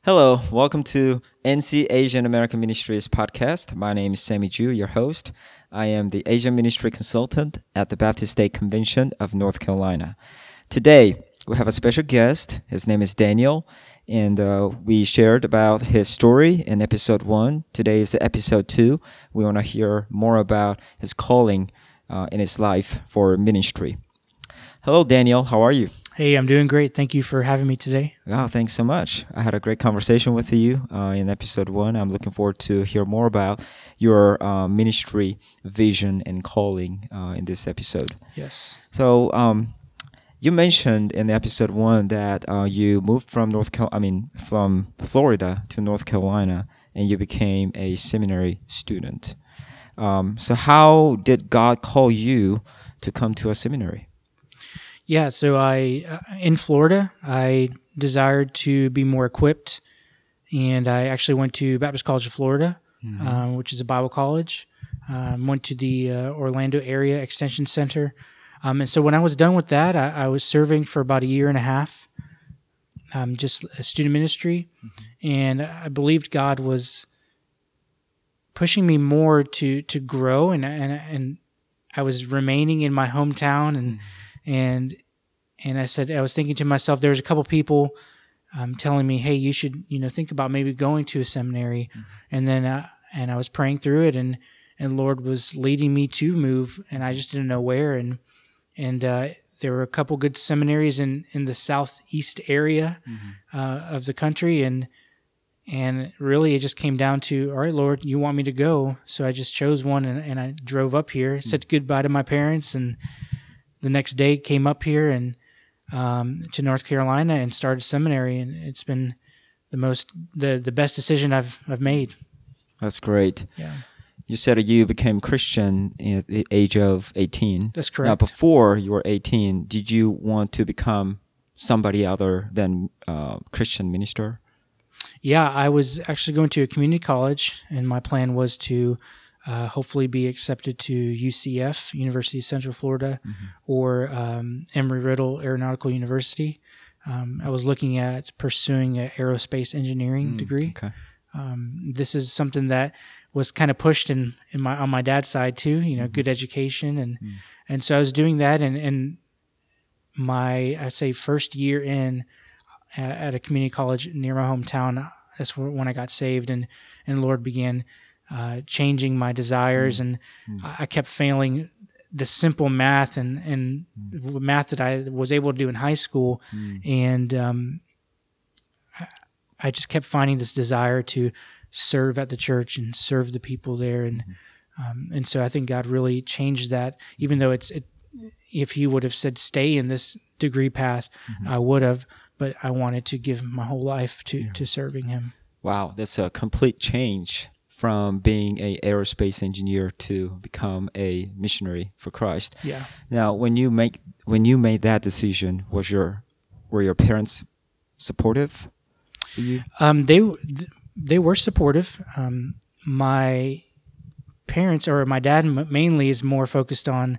Hello, welcome to NC Asian American Ministries podcast. My name is Sammy Ju, your host. I am the Asian Ministry Consultant at the Baptist State Convention of North Carolina. Today, we have a special guest. His name is Daniel, and we shared about his story in episode 1. Today is episode 2. We want to hear more about his calling in his life for ministry. Hello, Daniel. How are you? Hey, I'm doing great. Thank you for having me today. Oh, thanks so much. I had a great conversation with you in episode 1. I'm looking forward to hear more about your ministry vision and calling in this episode. Yes. So, you mentioned in episode 1 that you moved from from Florida to North Carolina, and you became a seminary student. So, how did God call you to come to a seminary? Yeah, so in Florida, I desired to be more equipped, and I actually went to Baptist College of Florida, which is a Bible college. Went to the Orlando Area Extension Center. And so when I was done with that, I was serving for about a year and a half, just a student ministry, and I believed God was pushing me more to grow, and I was remaining in my hometown, and I was thinking to myself, there's a couple people telling me, hey, you should, think about maybe going to a seminary. And then, I was praying through it, and Lord was leading me to move, and I just didn't know where. And there were a couple good seminaries in the southeast area of the country, and really it just came down to, all right, Lord, you want me to go. So I just chose one, and I drove up here, said goodbye to my parents, and the next day came up here and to North Carolina and started seminary, and it's been the best decision I've made. That's great. Yeah. You said you became Christian at the age of 18. That's correct. Now, before you were 18, did you want to become somebody other than Christian minister? Yeah, I was actually going to a community college, and my plan was to hopefully be accepted to UCF, University of Central Florida, or Embry-Riddle Aeronautical University. I was looking at pursuing an aerospace engineering degree. Okay. This is something that was kind of pushed on my dad's side too. Good education, and so I was doing that. And my first year in at a community college near my hometown, that's when I got saved, and Lord began changing my desires, and I kept failing the simple math and math that I was able to do in high school, and I just kept finding this desire to serve at the church and serve the people there, and so I think God really changed that. Even though if He would have said stay in this degree path, I would have, but I wanted to give my whole life to serving Him. Wow, that's a complete change from being an aerospace engineer to become a missionary for Christ. Yeah. Now, when you made that decision, were your parents supportive for you? They were supportive. My parents, or my dad mainly, was more focused on,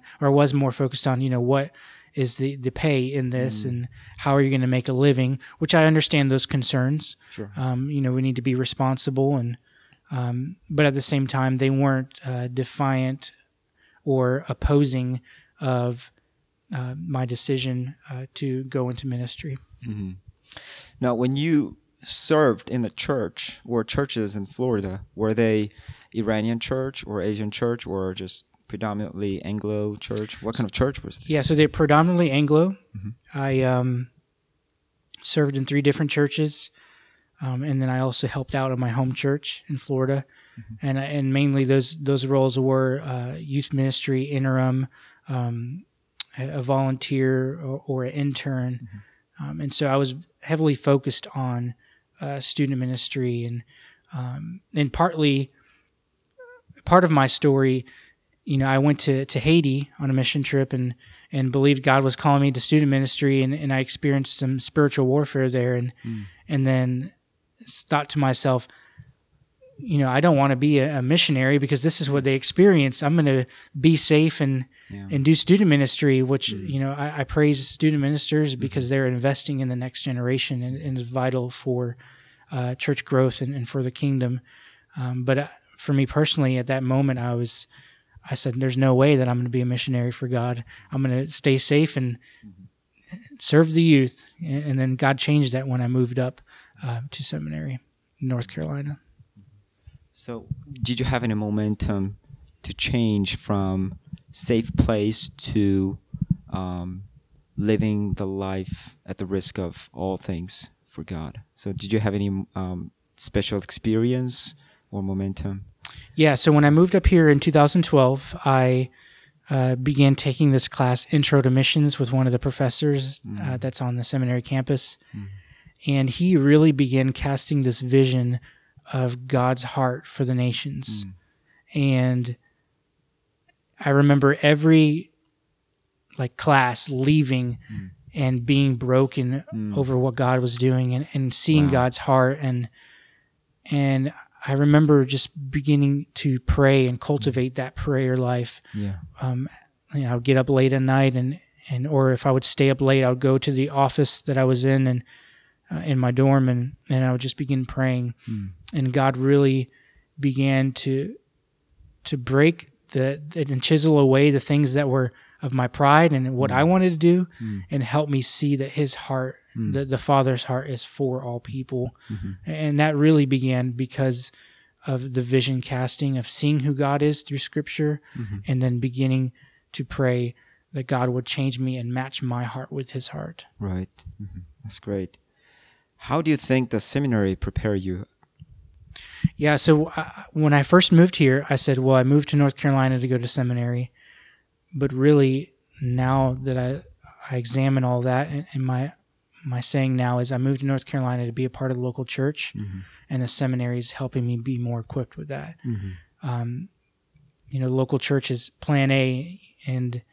what is the pay in this, and how are you going to make a living, which I understand those concerns. Sure. We need to be responsible, and but at the same time, they weren't defiant or opposing of my decision to go into ministry. Now, when you served in the church or churches in Florida, were they Iranian church or Asian church or just predominantly Anglo church? What kind of church was it? Yeah, so they're predominantly Anglo. I served in 3 different churches. And then I also helped out at my home church in Florida, and mainly those roles were youth ministry, interim, a volunteer, or an intern, and so I was heavily focused on student ministry, and part of my story, I went to Haiti on a mission trip and believed God was calling me to student ministry, and I experienced some spiritual warfare there, and then thought to myself, I don't want to be a missionary because this is what they experience. I'm going to be safe and do student ministry, which, I praise student ministers because they're investing in the next generation and is vital for church growth and for the kingdom. But for me personally, at that moment, I said, there's no way that I'm going to be a missionary for God. I'm going to stay safe and serve the youth. And then God changed that when I moved up to seminary in North Carolina. So did you have any momentum to change from safe place to living the life at the risk of all things for God? So did you have any special experience or momentum? Yeah, so when I moved up here in 2012, I began taking this class, Intro to Missions, with one of the professors that's on the seminary campus. And he really began casting this vision of God's heart for the nations. And I remember every class leaving and being broken over what God was doing and seeing God's heart. And I remember just beginning to pray and cultivate that prayer life. Yeah. I would get up late at night and or if I would stay up late, I would go to the office that I was in in my dorm and I would just begin praying. And God really began to break and chisel away the things that were of my pride and what I wanted to do, and help me see that His heart, the Father's heart, is for all people. And that really began because of the vision casting, of seeing who God is through Scripture, and then beginning to pray that God would change me and match my heart with His heart. Right. That's great. How do you think the seminary prepared you? Yeah, so when I first moved here, I said, well, I moved to North Carolina to go to seminary. But really, now that I examine all that, and my saying now is I moved to North Carolina to be a part of the local church, and the seminary is helping me be more equipped with that. The local church is plan A, and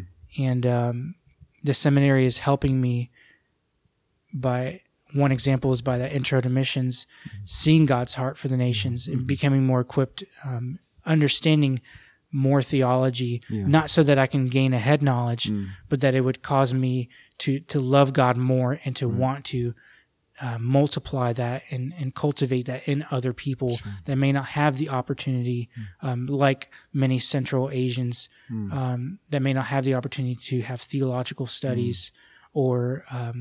the seminary is helping me by... One example is by that Intro to Missions, seeing God's heart for the nations and becoming more equipped, understanding more theology, not so that I can gain a head knowledge, but that it would cause me to love God more and to want to multiply that and cultivate that in other people that may not have the opportunity, like many Central Asians, that may not have the opportunity to have theological studies or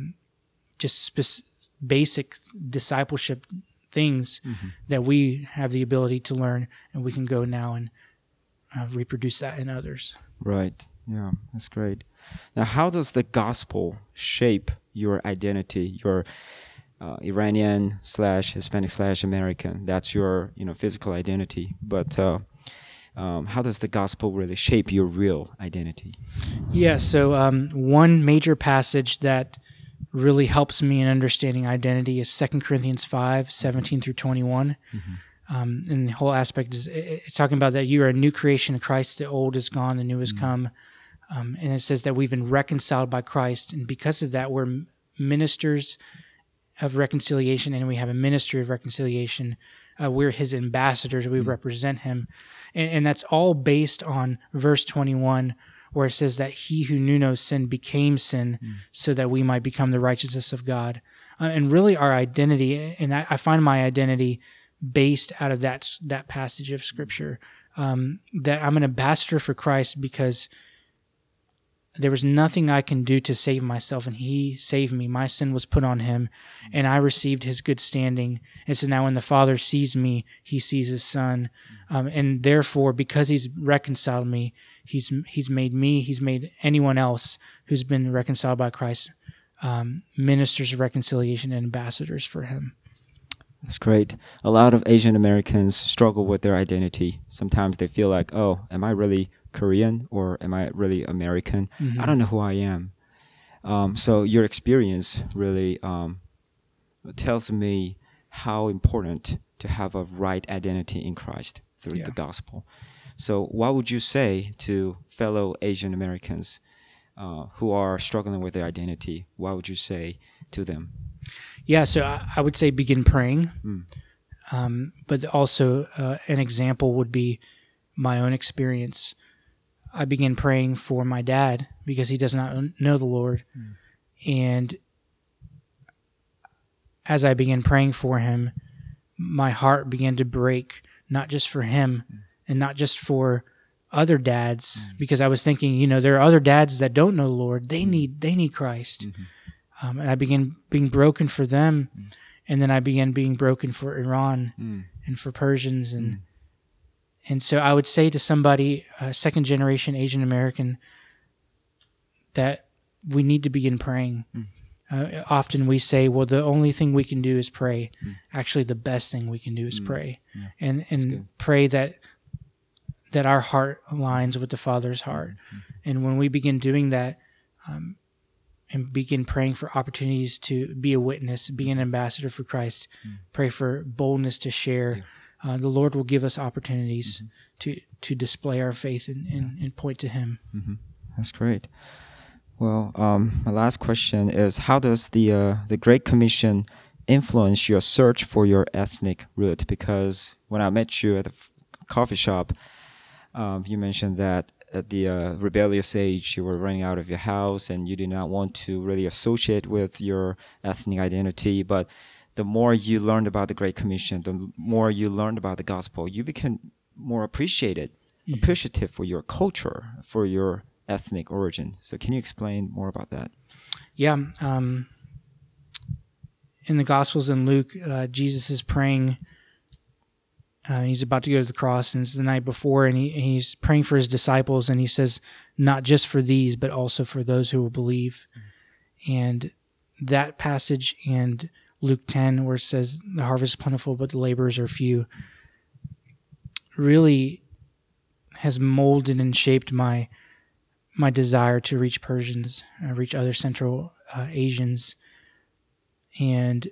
just basic discipleship things that we have the ability to learn, and we can go now and reproduce that in others. Right. Yeah, that's great. Now, how does the gospel shape your identity, your Iranian / Hispanic / American? That's your physical identity. But how does the gospel really shape your real identity? Yeah. So one major passage that really helps me in understanding identity is 2 Corinthians 5:17 through 21. And the whole aspect is it's talking about that you are a new creation in Christ. The old is gone, the new has come. And it says that we've been reconciled by Christ. And because of that, we're ministers of reconciliation, and we have a ministry of reconciliation. We're His ambassadors. We represent Him. And that's all based on verse 21, where it says that He who knew no sin became sin so that we might become the righteousness of God. And really our identity, and I find my identity based out of that passage of Scripture, that I'm an ambassador for Christ because there was nothing I can do to save myself, and He saved me. My sin was put on Him, and I received His good standing. And so now when the Father sees me, He sees His Son. And therefore, because He's reconciled me, He's made me, He's made anyone else who's been reconciled by Christ ministers of reconciliation and ambassadors for Him. That's great. A lot of Asian Americans struggle with their identity. Sometimes they feel like, oh, am I really Korean or am I really American? I don't know who I am. So your experience really tells me how important to have a right identity in Christ through the gospel. So what would you say to fellow Asian Americans who are struggling with their identity? What would you say to them? Yeah, so I would say begin praying. But also an example would be my own experience. I began praying for my dad because he does not know the Lord. And as I began praying for him, my heart began to break, not just for him and not just for other dads, because I was thinking, there are other dads that don't know the Lord. They need Christ. And I began being broken for them. And then I began being broken for Iran and for Persians. And so I would say to somebody, second generation Asian American, that we need to begin praying. Often we say, well, the only thing we can do is pray. Actually, the best thing we can do is pray. And pray that our heart aligns with the Father's heart. And when we begin doing that, and begin praying for opportunities to be a witness, be an ambassador for Christ, pray for boldness to share, the Lord will give us opportunities to display our faith and point to Him. That's great. Well, my last question is, how does the Great Commission influence your search for your ethnic root? Because when I met you at the coffee shop, you mentioned that at the rebellious age, you were running out of your house and you did not want to really associate with your ethnic identity. But the more you learned about the Great Commission, the more you learned about the gospel, you became more appreciative for your culture, for your ethnic origin. So can you explain more about that? Yeah. In the Gospels in Luke, Jesus is praying. He's about to go to the cross, and it's the night before, and he's praying for his disciples, and he says, not just for these, but also for those who will believe. And that passage and Luke 10, where it says, the harvest is plentiful, but the laborers are few, really has molded and shaped my desire to reach Persians, reach other Central Asians, and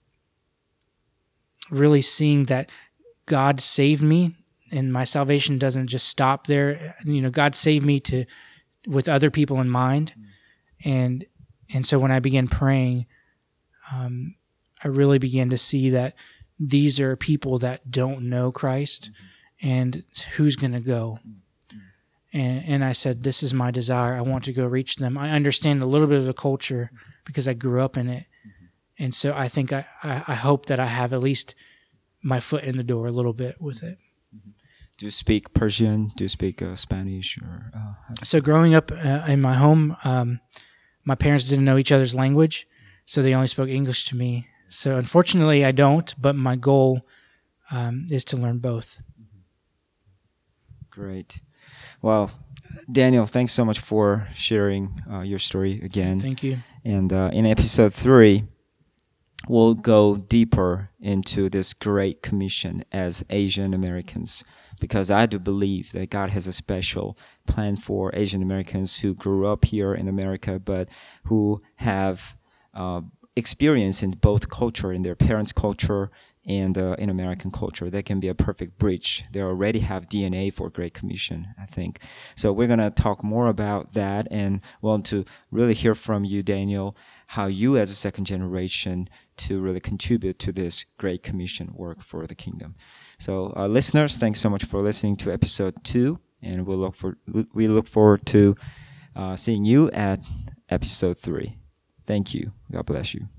really seeing that God saved me, and my salvation doesn't just stop there. God saved me with other people in mind, and so when I began praying, I really began to see that these are people that don't know Christ, and who's going to go? And I said, this is my desire. I want to go reach them. I understand a little bit of the culture because I grew up in it, and so I think I hope that I have at least my foot in the door a little bit with it. Do you speak Persian? Do you speak Spanish? So growing up in my home, my parents didn't know each other's language, so they only spoke English to me. So unfortunately, I don't, but my goal is to learn both. Great. Well, Daniel, thanks so much for sharing your story again. Thank you. And in episode 3, we'll go deeper into this Great Commission as Asian Americans, because I do believe that God has a special plan for Asian Americans who grew up here in America, but who have experience in both culture, in their parents' culture and in American culture. That can be a perfect bridge. They already have DNA for Great Commission, I think. So we're going to talk more about that and want to really hear from you, Daniel, how you as a second generation to really contribute to this Great Commission work for the kingdom. So listeners, thanks so much for listening to episode 2, and we look forward to seeing you at episode 3. Thank you. God bless you.